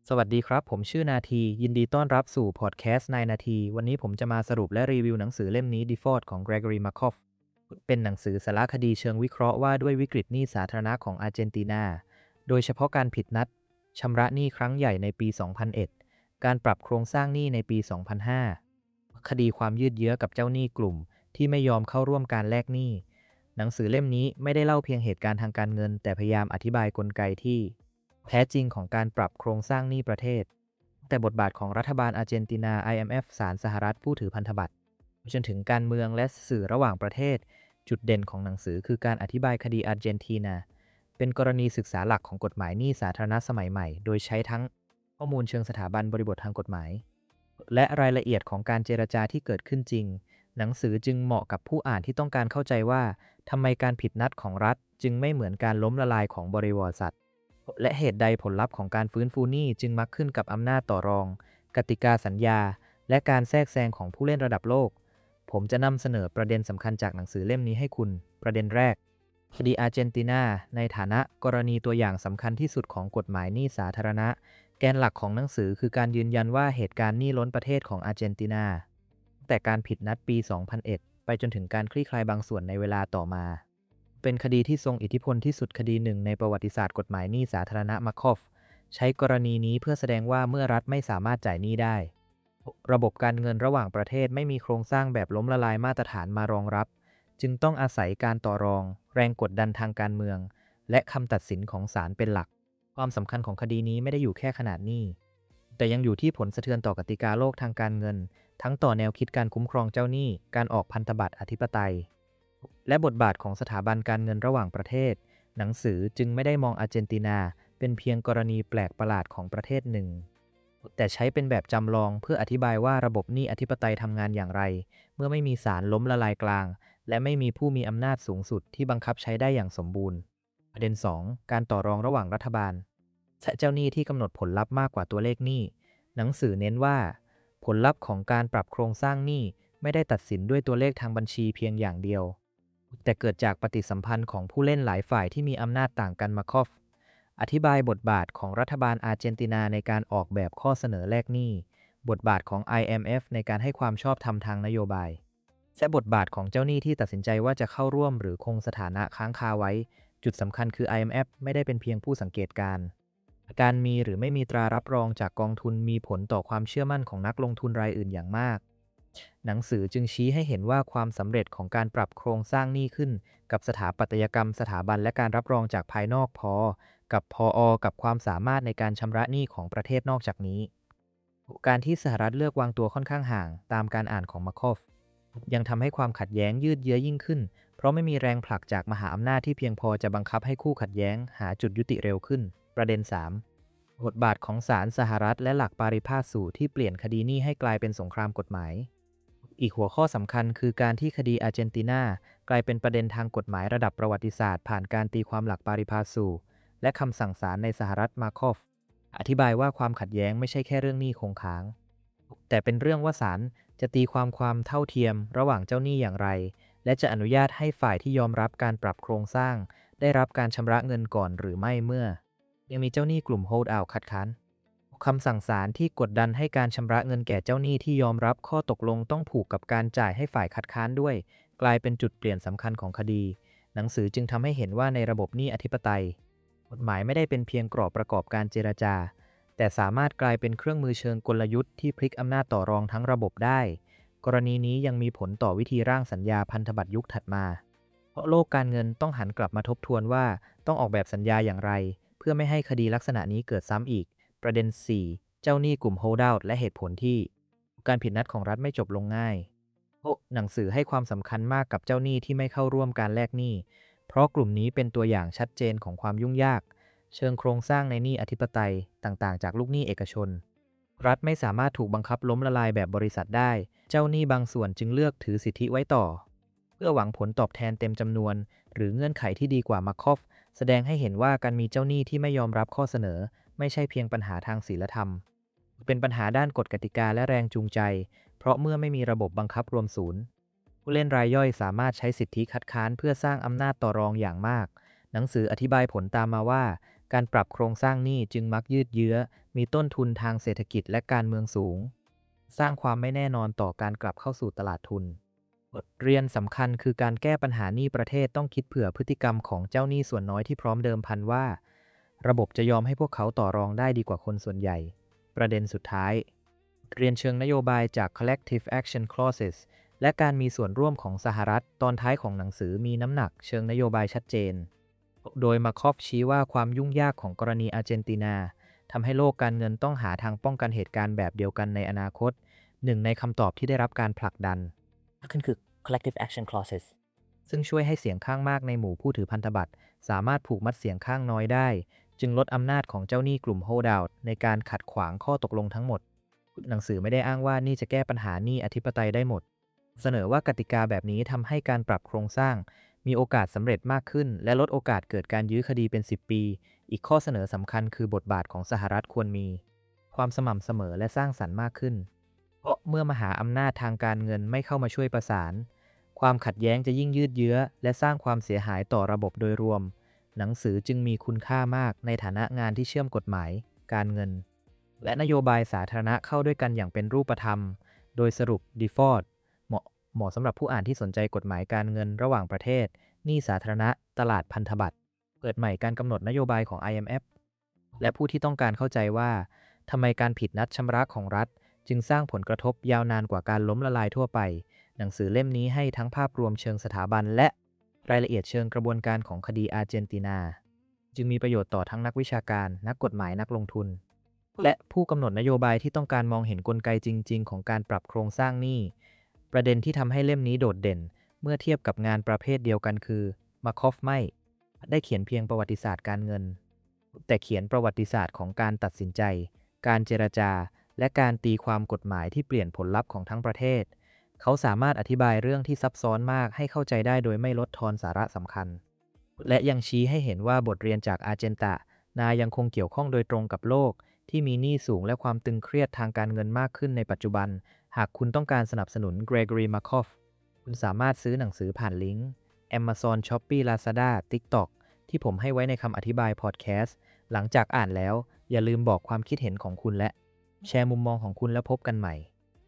สวัสดีครับผมชื่อนาทียินดีต้อนรับสู่พอดแคสต์นายนาทีวันนี้ผมจะมาสรุปและรีวิวหนังสือเล่มนี้ Default ของ Gregory Markov เป็นหนังสือสารคดีเชิงวิเคราะห์ว่าด้วยวิกฤตหนี้สาธารณะของอาร์เจนตินาโดยเฉพาะการผิดนัดชำระหนี้ครั้งใหญ่ในปี 2001 การปรับโครงสร้างหนี้ในปี 2005 คดีความยืดเยื้อกับเจ้าหนี้กลุ่มที่ไม่ยอมเข้าร่วมการแลกหนี้หนังสือเล่มนี้ไม่ได้เล่าเพียงเหตุการณ์ทางการเงินแต่พยายามอธิบายกลไกที่แท้จริงของการปรับโครงสร้างหนี้ประเทศ แต่บทบาทของรัฐบาลอาร์เจนตินา IMF ศาลสหรัฐผู้ถือพันธบัตรจนถึงการเมืองและสื่อระหว่างประเทศจุดเด่นของหนังสือคือการอธิบายคดีอาร์เจนตินาเป็นกรณีศึกษาหลักของกฎหมายหนี้สาธารณะสมัยใหม่โดยใช้ทั้งข้อมูลเชิงสถาบันบริบททางกฎหมายและรายละเอียดของการเจรจาที่เกิดขึ้นจริงหนังสือจึงเหมาะกับผู้อ่านที่ต้องการเข้าใจว่าทำไมการผิดนัดของรัฐจึงไม่เหมือนการล้มละลายของบริวารสัตว์และเหตุใดผลลัพธ์ของการฟื้นฟูหนี้จึงมักขึ้นกับอำนาจต่อรองกติกาสัญญาและการแทรกแซงของผู้เล่นระดับโลกผมจะนำเสนอประเด็นสำคัญจากหนังสือเล่มนี้ให้คุณประเด็นแรกคดีอาร์เจนตินาในฐานะกรณีตัวอย่างสำคัญที่สุดของกฎหมายหนี้สาธารณะแกนหลักของหนังสือคือการยืนยันว่าเหตุการณ์หนี้ล้นประเทศของอาร์เจนตินาแต่การผิดนัดปี 2001 ไปจนถึงการคลี่คลายบางส่วนในเวลาต่อมาเป็นคดีที่ทรงอิทธิพลที่สุดคดีหนึ่งในประวัติศาสตร์กฎหมายหนี้สาธารณะมาคอฟใช้กรณีนี้เพื่อแสดงว่าเมื่อรัฐไม่สามารถจ่ายหนี้ได้ระบบการเงินระหว่างประเทศไม่มีโครงสร้างแบบล้มละลายมาตรฐานมารองรับจึงต้องอาศัยการต่อรองแรงกดดันทางการเมืองและคำตัดสินของศาลเป็นหลักความสำคัญของคดีนี้ไม่ได้อยู่แค่ขนาดหนี้แต่ยังอยู่ที่ผลสะเทือนต่อกติกาโลกทางการเงินทั้งต่อแนวคิดการคุ้มครองเจ้าหนี้การออกพันธบัตรอธิปไตยและบทบาทของสถาบันการเงินระหว่างประเทศหนังสือจึงไม่ได้มองอาร์เจนตินาเป็นเพียงกรณีแปลกประหลาดของประเทศหนึ่งแต่ใช้เป็นแบบจำลองเพื่ออธิบายว่าระบบหนี้อธิปไตยทำงานอย่างไรเมื่อไม่มีศาลล้มละลายกลางและไม่มีผู้มีอำนาจสูงสุดที่บังคับใช้ได้อย่างสมบูรณ์ประเด็น 2 การต่อรองระหว่างรัฐบาลและเจ้าหนี้ที่กำหนดผลลัพธ์มากกว่าตัวเลขหนี้หนังสือเน้นว่าผลลัพธ์ของการปรับโครงสร้างหนี้ไม่ได้ตัดสินด้วยตัวเลขทางบัญชีเพียงอย่างเดียวแต่เกิดจากปฏิสัมพันธ์ของผู้เล่นหลายฝ่ายที่มีอำนาจต่างกันมาครอบอธิบายบทบาทของรัฐบาลอาร์เจนตินาในการออกแบบข้อเสนอแลกหนี้บทบาทของ IMF ในการให้ความชอบธรรมทางนโยบายและบทบาทของเจ้าหนี้ที่ตัดสินใจว่าจะเข้าร่วมหรือคงสถานะค้างคาไว้จุดสำคัญคือ IMF ไม่ได้เป็นเพียงผู้สังเกตการมีหรือไม่มีตรารับรองจากกองทุนมีผลต่อความเชื่อมั่นของนักลงทุนรายอื่นอย่างมากหนังสือจึงชี้ให้เห็นว่าความสำเร็จของการปรับโครงสร้างหนี้ขึ้นกับสถาปัตยกรรมสถาบันและการรับรองจากภายนอกกับความสามารถในการชำระหนี้ของประเทศนอกจากนี้การที่สหรัฐเลือกวางตัวค่อนข้างห่างตามการอ่านของมาคอฟยังทำให้ความขัดแย้งยืดเยื้อยิ่งขึ้นเพราะไม่มีแรงผลักจากมหาอำนาจที่เพียงพอจะบังคับให้คู่ขัดแย้งหาจุดยุติเร็วขึ้นประเด็น 3บทบาทของศาลสหรัฐและหลักปาริภาสสูตรที่เปลี่ยนคดีนี้ให้กลายเป็นสงครามกฎหมายอีกหัวข้อสำคัญคือการที่คดีอาร์เจนตินากลายเป็นประเด็นทางกฎหมายระดับประวัติศาสตร์ผ่านการตีความหลักปาริภาสสูตรและคำสั่งศาลในสหรัฐมาคอฟอธิบายว่าความขัดแย้งไม่ใช่แค่เรื่องหนี้คงค้างแต่เป็นเรื่องว่าศาลจะตีความเท่าเทียมระหว่างเจ้าหนี้อย่างไรและจะอนุญาตให้ฝ่ายที่ยอมรับการปรับโครงสร้างได้รับการชำระเงินก่อนหรือไม่เมื่อยังมีเจ้าหนี้กลุ่ม hold out คัดค้านคำสั่งศาลที่กดดันให้การชำระเงินแก่เจ้าหนี้ที่ยอมรับข้อตกลงต้องผูกกับการจ่ายให้ฝ่ายคัดค้านด้วยกลายเป็นจุดเปลี่ยนสำคัญของคดีหนังสือจึงทำให้เห็นว่าในระบบหนี้อธิปไตยกฎหมายไม่ได้เป็นเพียงกรอบประกอบการเจรจาแต่สามารถกลายเป็นเครื่องมือเชิงกลยุทธ์ที่พลิกอำนาจต่อรองทั้งระบบได้กรณีนี้ยังมีผลต่อวิธีร่างสัญญาพันธบัตรยุคถัดมาเพราะโลกการเงินต้องหันกลับมาทบทวนว่าต้องออกแบบสัญญาอย่างไรเพื่อไม่ให้คดีลักษณะนี้เกิดซ้ำอีกประเด็น 4 เจ้าหนี้กลุ่ม hold out และเหตุผลที่การผิดนัดของรัฐไม่จบลงง่ายหนังสือให้ความสำคัญมากกับเจ้าหนี้ที่ไม่เข้าร่วมการแลกหนี้เพราะกลุ่มนี้เป็นตัวอย่างชัดเจนของความยุ่งยากเชิงโครงสร้างในหนี้อธิปไตยต่างๆจากลูกหนี้เอกชนรัฐไม่สามารถถูกบังคับล้มละลายแบบบริษัทได้เจ้าหนี้บางส่วนจึงเลือกถือสิทธิไว้ต่อเพื่อหวังผลตอบแทนเต็มจำนวนหรือเงื่อนไขที่ดีกว่ามาคอฟแสดงให้เห็นว่าการมีเจ้าหนี้ที่ไม่ยอมรับข้อเสนอไม่ใช่เพียงปัญหาทางศีลธรรมเป็นปัญหาด้านกฎกติกาและแรงจูงใจเพราะเมื่อไม่มีระบบบังคับรวมศูนย์ผู้เล่นรายย่อยสามารถใช้สิทธิคัดค้านเพื่อสร้างอำนาจต่อรองอย่างมากหนังสืออธิบายผลตามมาว่าการปรับโครงสร้างหนี้จึงมักยืดเยื้อมีต้นทุนทางเศรษฐกิจและการเมืองสูงสร้างความไม่แน่นอนต่อการกลับเข้าสู่ตลาดทุนบทเรียนสำคัญคือการแก้ปัญหาหนี้ประเทศต้องคิดเผื่อพฤติกรรมของเจ้าหนี้ส่วนน้อยที่พร้อมเดิมพันว่าระบบจะยอมให้พวกเขาต่อรองได้ดีกว่าคนส่วนใหญ่ประเด็นสุดท้ายเรียนเชิงนโยบายจาก Collective Action Clauses และการมีส่วนร่วมของสหรัฐตอนท้ายของหนังสือมีน้ำหนักเชิงนโยบายชัดเจนโดยมาคอฟชี้ว่าความยุ่งยากของกรณีอาร์เจนตินาทำให้โลกการเงินต้องหาทางป้องกันเหตุการณ์แบบเดียวกันในอนาคตหนึ่งในคำตอบที่ได้รับการผลักดันขึ้นคือ collective action clauses ซึ่งช่วยให้เสียงข้างมากในหมู่ผู้ถือพันธบัตรสามารถผูกมัดเสียงข้างน้อยได้จึงลดอำนาจของเจ้าหนี้กลุ่ม holdout ในการขัดขวางข้อตกลงทั้งหมดหนังสือไม่ได้อ้างว่านี่จะแก้ปัญหาหนี้อธิปไตยได้หมดเสนอว่ากติกาแบบนี้ทำให้การปรับโครงสร้างมีโอกาสสำเร็จมากขึ้นและลดโอกาสเกิดการยื้อคดีเป็น10 ปีอีกข้อเสนอสำคัญคือบทบาทของสหรัฐควรมีความสม่ำเสมอและสร้างสรรค์มากขึ้นเพราะเมื่อมหาอำนาจทางการเงินไม่เข้ามาช่วยประสานความขัดแย้งจะยิ่งยืดเยื้อและสร้างความเสียหายต่อระบบโดยรวมหนังสือจึงมีคุณค่ามากในฐานะงานที่เชื่อมกฎหมายการเงินและนโยบายสาธารณะเข้าด้วยกันอย่างเป็นรูปธรรมโดยสรุป Default เหมาะสำหรับผู้อ่านที่สนใจกฎหมายการเงินระหว่างประเทศหนี้สาธารณะตลาดพันธบัตรเปิดใหม่การกำหนดนโยบายของ IMF และผู้ที่ต้องการเข้าใจว่าทำไมการผิดนัดชำระของรัฐจึงสร้างผลกระทบยาวนานกว่าการล้มละลายทั่วไปหนังสือเล่มนี้ให้ทั้งภาพรวมเชิงสถาบันและรายละเอียดเชิงกระบวนการของคดีอาร์เจนตินาจึงมีประโยชน์ต่อทั้งนักวิชาการนักกฎหมายนักลงทุนและผู้กำหนดนโยบายที่ต้องการมองเห็นกลไกจริงๆของการปรับโครงสร้างหนี้ประเด็นที่ทำให้เล่มนี้โดดเด่นเมื่อเทียบกับงานประเภทเดียวกันคือมาคอฟไม่ได้เขียนเพียงประวัติศาสตร์การเงินแต่เขียนประวัติศาสตร์ของการตัดสินใจการเจรจาและการตีความกฎหมายที่เปลี่ยนผลลัพธ์ของทั้งประเทศเขาสามารถอธิบายเรื่องที่ซับซ้อนมากให้เข้าใจได้โดยไม่ลดทอนสาระสำคัญและยังชี้ให้เห็นว่าบทเรียนจากอาร์เจนตานายังคงเกี่ยวข้องโดยตรงกับโลกที่มีหนี้สูงและความตึงเครียดทางการเงินมากขึ้นในปัจจุบันหากคุณต้องการสนับสนุน Gregory Markov คุณสามารถซื้อหนังสือผ่านลิงก์ Amazon Shopee Lazada TikTok ที่ผมให้ไว้ในคำอธิบายพอดแคสต์หลังจากอ่านแล้วอย่าลืมบอกความคิดเห็นของคุณและแชร์มุมมองของคุณแล้วพบกันใหม่